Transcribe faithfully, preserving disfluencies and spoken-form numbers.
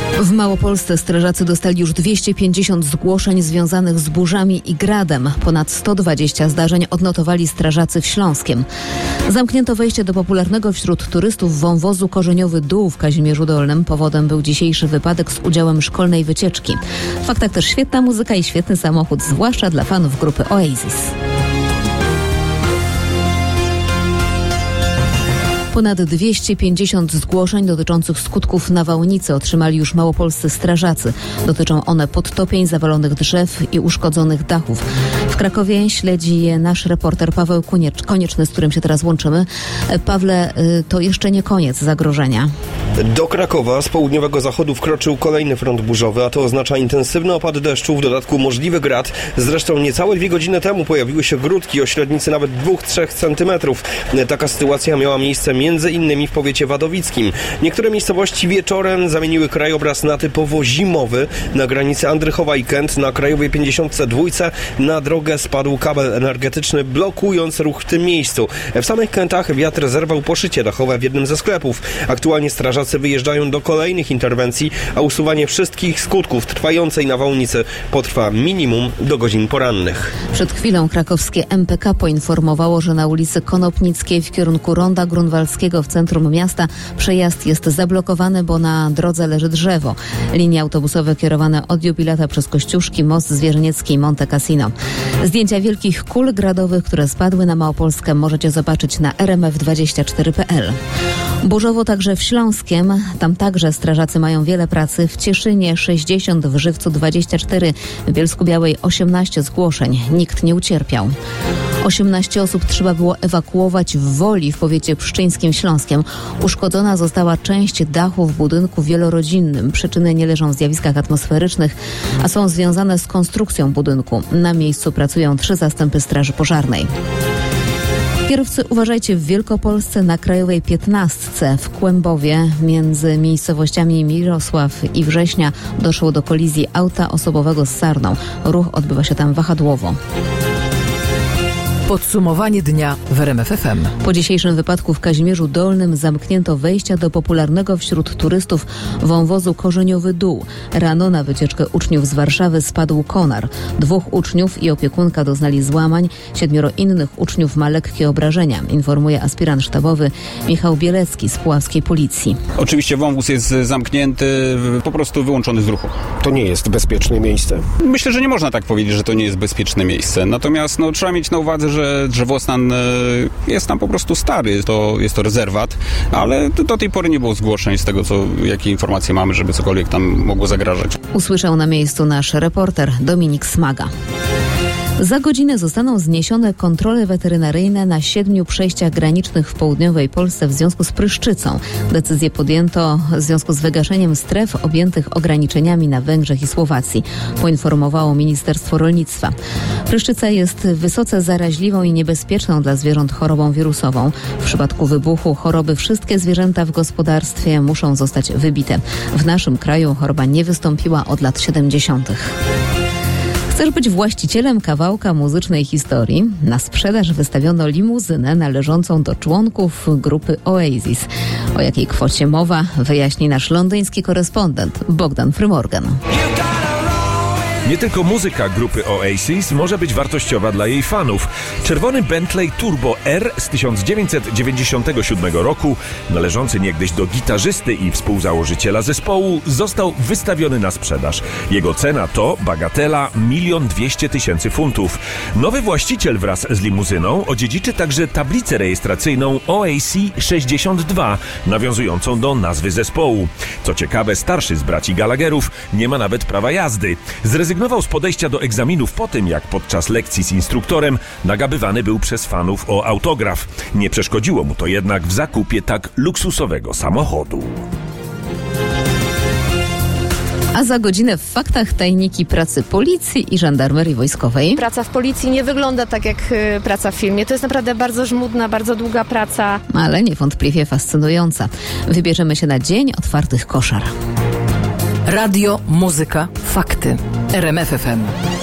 W Małopolsce strażacy dostali już dwieście pięćdziesiąt zgłoszeń związanych z burzami i gradem. Ponad sto dwadzieścia zdarzeń odnotowali strażacy w Śląskiem. Zamknięto wejście do popularnego wśród turystów wąwozu Korzeniowy Dół w Kazimierzu Dolnym. Powodem był dzisiejszy wypadek z udziałem szkolnej wycieczki. W faktach też świetna muzyka i świetny samochód, zwłaszcza dla fanów grupy Oasis. Ponad dwieście pięćdziesiąt zgłoszeń dotyczących skutków nawałnicy otrzymali już małopolscy strażacy. Dotyczą one podtopień, zawalonych drzew i uszkodzonych dachów. W Krakowie śledzi je nasz reporter Paweł Konieczny, z którym się teraz łączymy. Pawle, to jeszcze nie koniec zagrożenia. Do Krakowa z południowego zachodu wkroczył kolejny front burzowy, a to oznacza intensywny opad deszczu, w dodatku możliwy grad. Zresztą niecałe dwie godziny temu pojawiły się grudki o średnicy nawet dwa do trzech centymetrów. Taka sytuacja miała miejsce między innymi w powiecie wadowickim. Niektóre miejscowości wieczorem zamieniły krajobraz na typowo zimowy. Na granicy Andrychowa i Kęt na krajowej pięćdziesiąt dwa na drogę spadł kabel energetyczny, blokując ruch w tym miejscu. W samych Kętach wiatr zerwał poszycie dachowe w jednym ze sklepów. Aktualnie strażacy wyjeżdżają do kolejnych interwencji, a usuwanie wszystkich skutków trwającej nawałnicy potrwa minimum do godzin porannych. Przed chwilą krakowskie M P K poinformowało, że na ulicy Konopnickiej w kierunku Ronda Grunwaldzkiego w centrum miasta przejazd jest zablokowany, bo na drodze leży drzewo. Linie autobusowe kierowane od Jubilata przez Kościuszki, Most Zwierzyniecki i Monte Cassino. Zdjęcia wielkich kul gradowych, które spadły na Małopolskę, możecie zobaczyć na r m f dwadzieścia cztery kropka p l. Burzowo także w Śląskiem. Tam także strażacy mają wiele pracy. W Cieszynie sześćdziesiąt, w Żywcu dwadzieścia cztery, w Bielsku-Białej osiemnaście zgłoszeń. Nikt nie ucierpiał. osiemnaście osób trzeba było ewakuować w Woli w powiecie pszczyńskim Śląskiem. Uszkodzona została część dachu w budynku wielorodzinnym. Przyczyny nie leżą w zjawiskach atmosferycznych, a są związane z konstrukcją budynku. Na miejscu pracują trzy zastępy straży pożarnej. Kierowcy, uważajcie, w Wielkopolsce na krajowej piętnastce w Kłębowie między miejscowościami Mirosław i Września doszło do kolizji auta osobowego z sarną. Ruch odbywa się tam wahadłowo. Podsumowanie dnia w R M F F M. Po dzisiejszym wypadku w Kazimierzu Dolnym zamknięto wejścia do popularnego wśród turystów wąwozu Korzeniowy Dół. Rano na wycieczkę uczniów z Warszawy spadł konar. Dwóch uczniów i opiekunka doznali złamań. Siedmioro innych uczniów ma lekkie obrażenia, informuje aspirant sztabowy Michał Bielecki z puławskiej policji. Oczywiście wąwóz jest zamknięty, po prostu wyłączony z ruchu. To nie jest bezpieczne miejsce. Myślę, że nie można tak powiedzieć, że to nie jest bezpieczne miejsce. Natomiast no, trzeba mieć na uwadze, że że drzewostan jest tam po prostu stary, to jest to rezerwat, ale do tej pory nie było zgłoszeń z tego, co, jakie informacje mamy, żeby cokolwiek tam mogło zagrażać. Usłyszał na miejscu nasz reporter Dominik Smaga. Za godzinę zostaną zniesione kontrole weterynaryjne na siedmiu przejściach granicznych w południowej Polsce w związku z pryszczycą. Decyzję podjęto w związku z wygaszeniem stref objętych ograniczeniami na Węgrzech i Słowacji, poinformowało Ministerstwo Rolnictwa. Pryszczyca jest wysoce zaraźliwą i niebezpieczną dla zwierząt chorobą wirusową. W przypadku wybuchu choroby wszystkie zwierzęta w gospodarstwie muszą zostać wybite. W naszym kraju choroba nie wystąpiła od lat siedemdziesiątych. Chcesz być właścicielem kawałka muzycznej historii? Na sprzedaż wystawiono limuzynę należącą do członków grupy Oasis. O jakiej kwocie mowa, wyjaśni nasz londyński korespondent Bogdan Frymorgan. Nie tylko muzyka grupy Oasis może być wartościowa dla jej fanów. Czerwony Bentley Turbo R z tysiąc dziewięćset dziewięćdziesiątego siódmego roku, należący niegdyś do gitarzysty i współzałożyciela zespołu, został wystawiony na sprzedaż. Jego cena to, bagatela, milion dwieście tysięcy funtów. Nowy właściciel wraz z limuzyną odziedziczy także tablicę rejestracyjną O A C sześćdziesiąt dwa, nawiązującą do nazwy zespołu. Co ciekawe, starszy z braci Gallagherów nie ma nawet prawa jazdy. Zrezygnował z podejścia do egzaminów po tym, jak podczas lekcji z instruktorem nagabywany był przez fanów o autograf. Nie przeszkodziło mu to jednak w zakupie tak luksusowego samochodu. A za godzinę w faktach tajniki pracy policji i żandarmerii wojskowej. Praca w policji nie wygląda tak jak y, praca w filmie. To jest naprawdę bardzo żmudna, bardzo długa praca. Ale niewątpliwie fascynująca. Wybierzemy się na dzień otwartych koszar. Radio, muzyka, fakty. R M F F M.